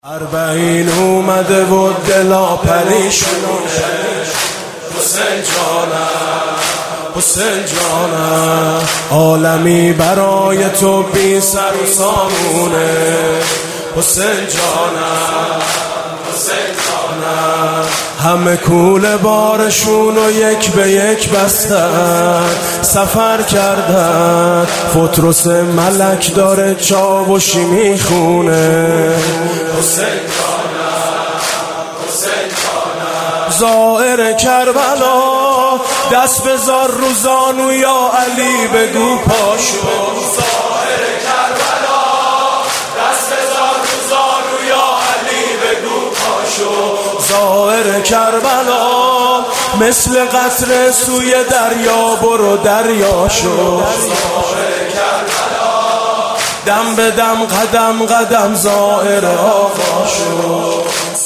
40 اومده و دلا پریشونه. حسین جانم، حسین جانم، عالمی برای تو بی سر و سامونه. حسین جانم، حسین جانم، همه کوله بارشون و یک به یک بستن، سفر کردن. فترس ملک داره چاوشی میخونه. حسین جانم، حسین جانم، زائر کربلا، دست بذار رو زانو یا علی بگو پاشو. زائر کربلا، دست بذار رو زانو یا علی بگو پاشو. زائر کربلا، مثل قطره سوی دریا برو دریا شو. زائر کربلا، دم به دم قدم قدم زائر آقا شو.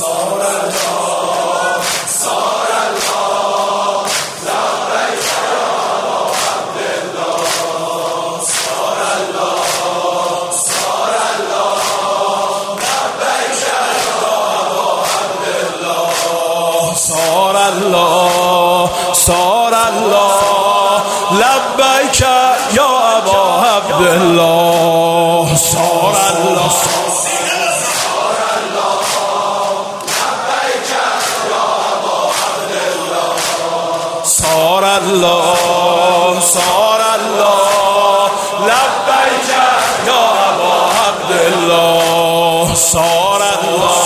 صار الله لبیک یا ابا عبدالله. صار الله، صار الله لبیک یا ابا عبدالله. صار الله، صار الله لبیک یا ابا عبدالله. صار الله،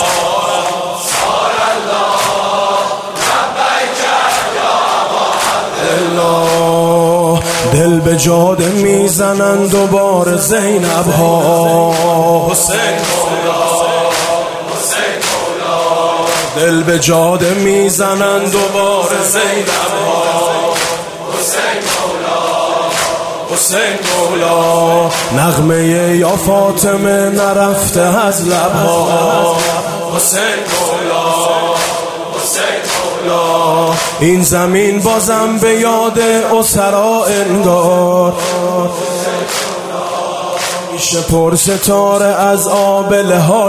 دل به جاده میزنن دوباره زینب ها. حسین مولا، حسین مولا، دل به جاده میزنن دوباره زینب ها. حسین مولا، حسین مولا، نغمه یا فاطمه نرفته از لبها. حسین مولا، حسین مولا، این زمین بازم به یاد اسرا انگار. میشه پر ستاره از آبله ها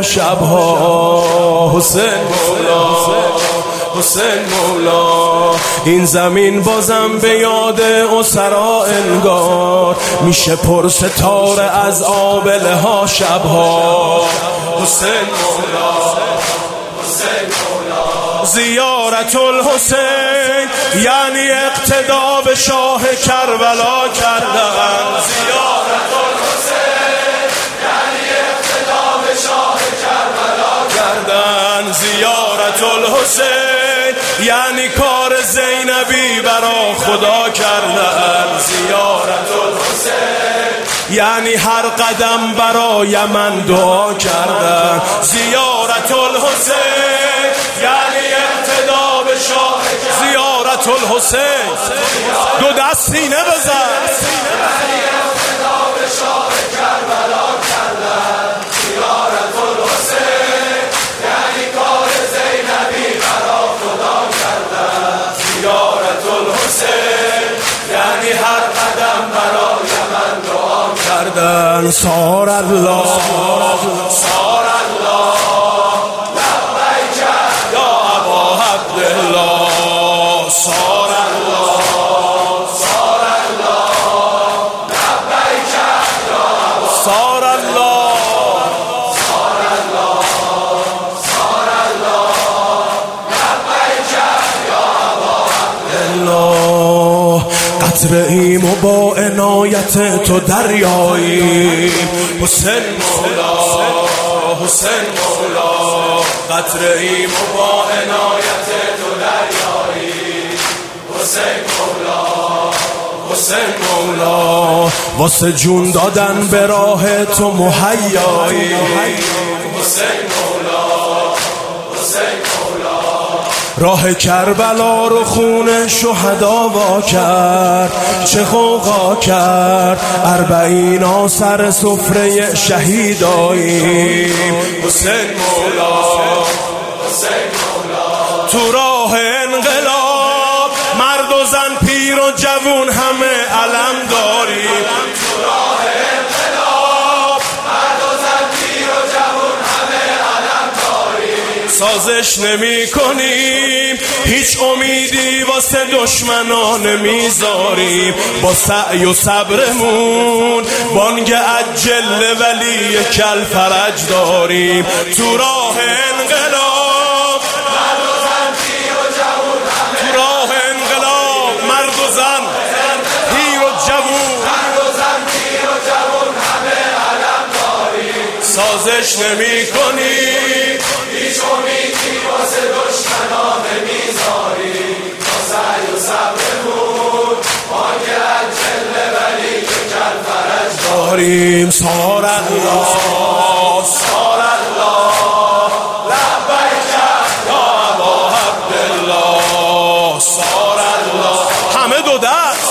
شبها. حسین مولا، حسین مولا، این زمین بازم به یاد اسرا انگار. میشه پر ستاره از آبله ها شبها. حسین مولا، حسین مولا، زیارت الحسین یعنی اقتدا به شاه کربلا کردن. زیارت الحسین یعنی اقتدا به شاه کربلا کردن. زیارت الحسین یعنی کار زینبی برا خدا کردن. زیارت الحسین یعنی هر قدم برای من دعا کردن. زیارت الحسین یعنی اقتدا به شاه. زیارت الحسین دو دست سینه بزن. یعنی اقتدا به شاه کربلا کردن. زیارت الحسین یعنی کار زینبی برا خدا کردن. زیارت الحسین یعنی هر قدم برای من دعا کردن. صار الله، صار الله لبیک یا ابا عبدالله. صار الله، صار الله لبیک یا ابا. صار الله، صار الله، صار الله لبیک یا ابا عبدالله. قطره ایم و با عنایت تو دریاییم. حسین مولا، حسین مولا، قطره ایم و با عنایت تو دریاییم. حسین مولا، حسین مولا، واسه جون دادن به راه تو مهیاییم. حسین مولا، حسین مولا، راه کربلا رو خون شهدا وا کرد. چه غوغا کرد 40 سر سفره شهیداییم. حسین مولا، حسین مولا، تو راه انقلاب مرد و زن پیر و جوون همه علم داریم. تو راه انقلاب مرد و زن پیر و جوون همه علم داریم. سازش نمی کنیم، هیچ امیدی واسه دشمنان نمیذاریم، با سعی و صبرمون بانگ عجل ولی کل فرج داریم. تو راه انقلاب مرد و زن، پیر و جوون، تو راه انقلاب مرد و زن، پیر و جوون، همه علم داریم. سازش نمی کنیم، هیچ امیدی واسه دشمنان نمیذاریم، با سعی و صبرمون بانگ عجل ولی کل فرج داریم. سار الله سار الله لبیک یا ابا عبدالله، سار الله همه دو دست،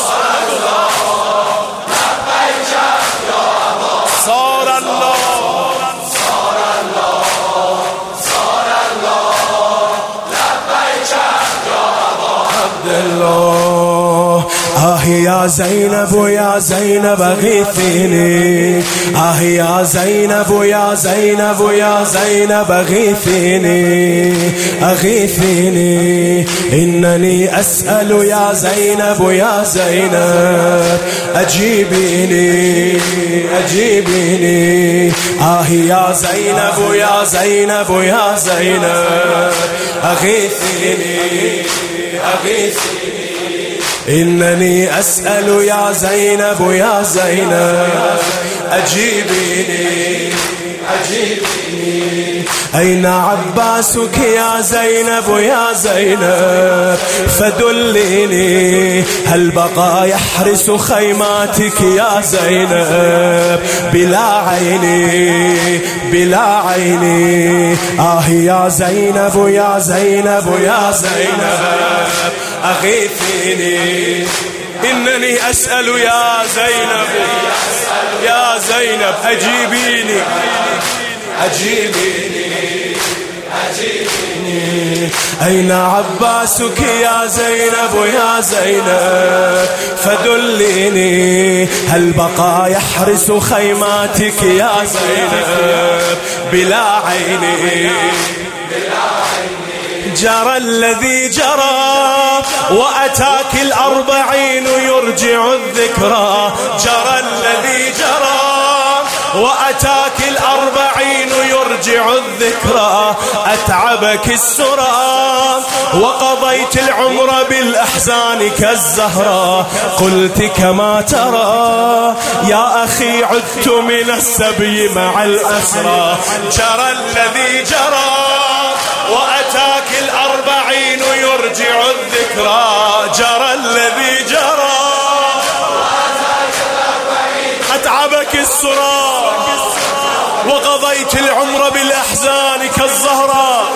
لبیک یا ابا، سار الله سار الله سار الله لبیک یا ابا عبدالله. آه یا زینب و یا زینب اغیثینی، آه یا زینب و یا زینب و یا زینب اغیثینی اغیثینی، اننی اسأل یا زینب و یا زینب اجیبینی اجیبینی، آه یا زینب و یا زینب و یا زینب اغیثینی اغیثینی، إنني أسأل يا زينب يا زينب أجيبيني أجيبيني، أين عباسك يا زينب يا زينب فدليني، هل بقى يحرس خيماتك يا زينب بلا عيني بلا عيني، آه يا زينب يا زينب يا زينب أغيثيني، إنني أسأل يا زينب يا زينب أجيبيني أجيبيني أجيبيني، أين عباسك يا زينب يا زينب فدليني، هل بقى يحرس خيماتك يا زينب بلا عيني جرى الذي جرى وأتاك الأربعين يرجع الذكرى، جرى الذي جرى وأتاك الأربعين يرجع الذكرى، أتعبك السرى وقضيت العمر بالأحزان كالزهرة، قلت كما ترى يا أخي عدت من السبي مع الأسرى، جرى الذي جرى وأتاك الأربعين يرجع الذكرى، جرى الذي جرى وأتاك الأربعين أتعبك السرى وقضيت العمر بالأحزان كالزهرة،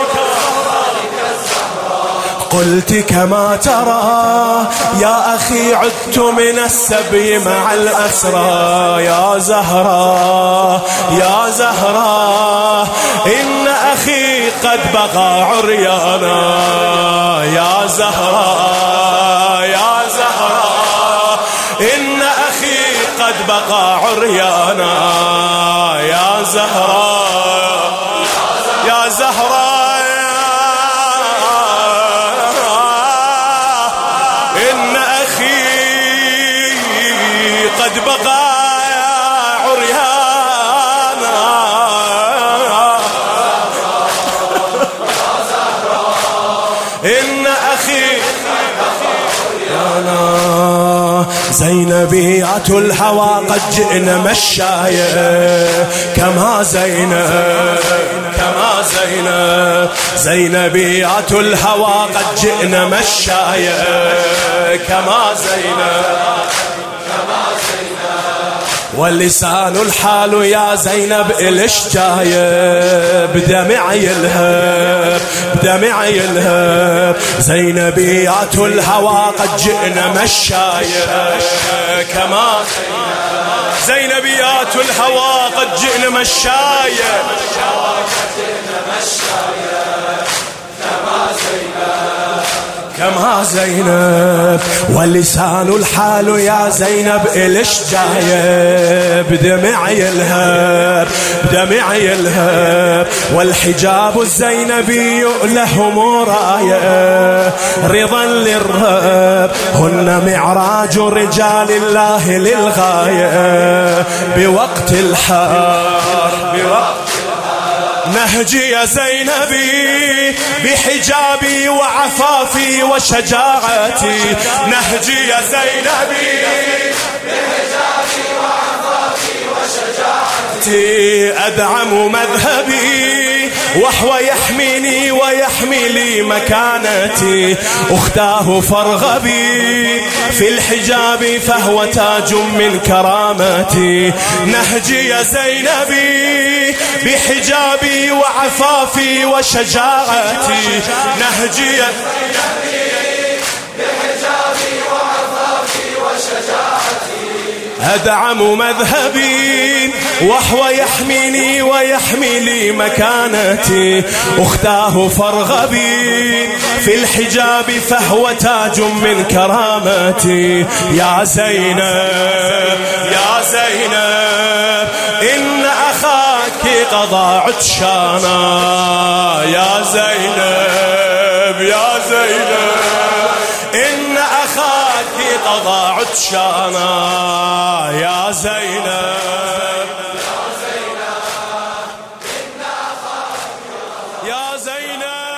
قلت كما ترى يا أخي عدت من السبي مع الأسرى، يا زهرة يا زهرة إن أخي قد بقى عريانا، يا زهرة يا زهرة إن أخي قد بقى عريانا، يا زهرة يا زهرة إن أخي قد بقى عريانا، إن أخي زينبية الهوى قد جئنا مشاية كما زينب كما زينب، زينبية الهوى قد جئنا مشاية كما زينب واللسان الحال يا زينب إلش جاية بدمعي الهب بدمعي الهب، زينبيات الهوى قد جئنا مشاية كما زينبيات الهوى قد جئنا مشاية كما يا زينب، ولسان الحال يا زينب إلش جايب، دمع يلهب دمع يلهب، والحجاب الزينبي له مراية رضا للرب، هن معراج رجال الله للغاية بوقت الحار نهجي يا زينبي بحجابي وعفافي وشجاعتي، نهجي يا زينبي بحجابي وعفافي وشجاعتي، أدعم مذهبي وهو يحميني ويحمي لي مكانتي، أختاه فارغبي في الحجاب فهو تاج من كرامتي، نهجي يا زينبي بحجابي وعفافي وشجاعتي، نهجي يا زينبي بحجابي وعفافي وشجاعتي، أدعم مذهبي وهو يحميني ويحمي لي مكانتي، أختاه فارغبي في الحجاب فهو تاج من كرامتي، يا زينب يا زينب إن أخاك قضى عطشانا، يا زينب يا زينب إن أخاك قضى عطشانا، يا زينب يا زينب